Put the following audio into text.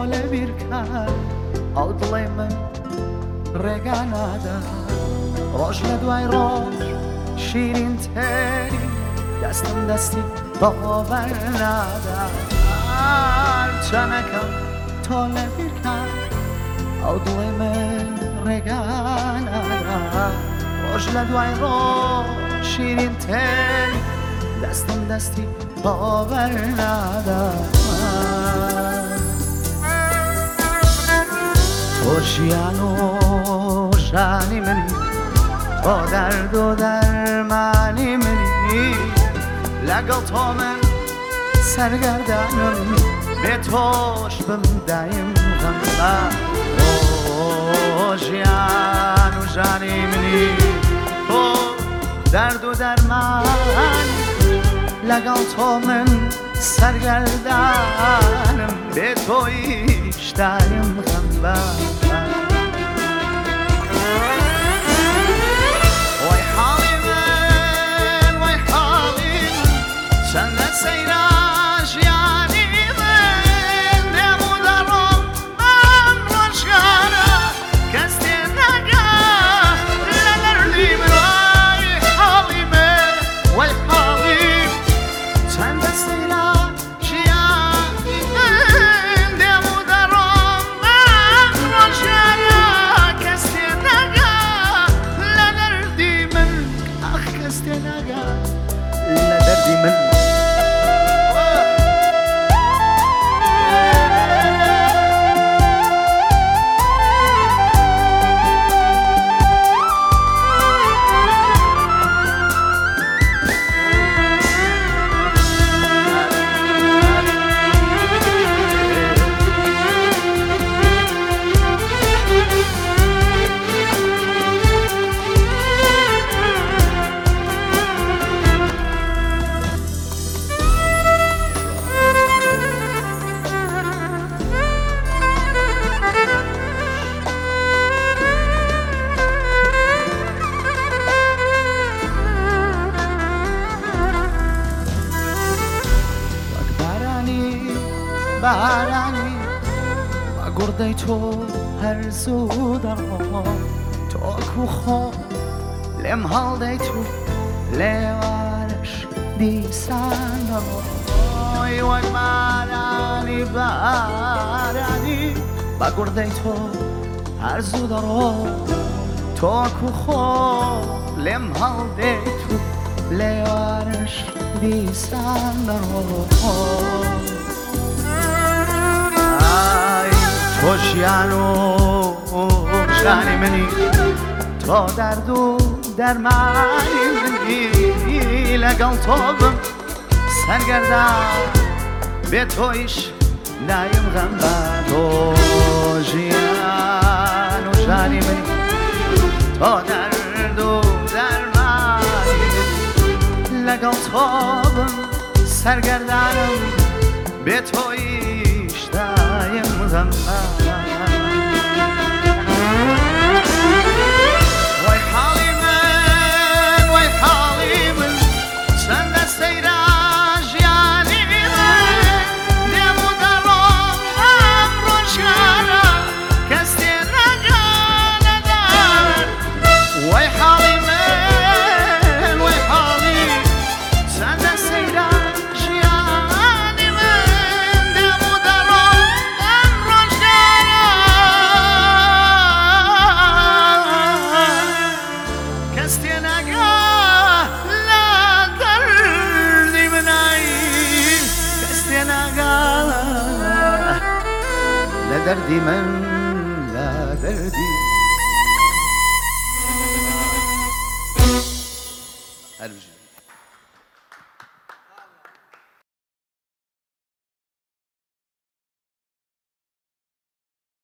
تۆ لە بیرکە ئەو دڵێ من ڕێگا نادا ڕۆژ لە دوای ڕۆژ شیرین تێری دەستم دەستی بەخۆبەر نادا چەنەکەم تۆ لە بیرکە ئەو دڵێ من ڕێگا نادا ڕۆژ لە دوای ڕۆژ شیرین تێری دەستم دەستی بەخۆبەر نادا تۆ ژیان و ژانی منی تۆ دەرد و دەرمانی منی لەگەڵ تۆ من سەرگەردانم بێ تۆش بم دایم غەمبار تۆ ژیان و ژانی منی تۆ دەرد و دەرمانی لەگەڵ تۆ من سەرگەردانم بێ تۆیش دایم غەمبار وای حاڵی من وای حاڵی من چەندە سەیرە ژیانی من دێم و دەڕۆم ئەم ڕۆژگارە کەس تێ ناگا لە دەردی من وای حاڵی من وای حاڵی چەندە سەیرە ژیانی من دێم و دەڕۆم ئەم ڕۆژگارە کەس تێ ناگا لە دەردی من ئەخ کەس تێ ناگا لە دەردی من بارانی بە گوڕدەی تۆ هەرزوو دەڕۆم تۆکو خۆ لێم هەڵدەیت و لێوارش دیسان دەڕۆی وەک بارانی بارانی بە گوڕدەی تۆ هەرزوو دەڕۆم تۆکو خۆ لێم هەڵدەیت و لێوارش دیسان دەڕۆم تۆ ژیان و ژانی منی تۆ دەرد و دەرمانی منی لەگەڵ تۆ بم سەرگەردان بێ تۆیش دایم غەمبار تۆ ژیان و ژانی منی تۆ دەرد و دەرمانی منی لەگەڵ تۆ بم سەرگەردانم بێ تۆیش دایم غەمبار وای حاڵی من وای حاڵی من چەندە سەیرە ژیانی من دێم و دەڕۆم ئەم ڕۆژگارە کەس تێ ناگا لە دەرد وای حاڵی من وای حاڵی چەندە سەیرە ژیانی من دێم و دەڕۆم ئەم ڕۆژگارە کەس تێ ناگا لە دەردی منایی کەس تێ ناگا لە دەردی من لە دەردی هەر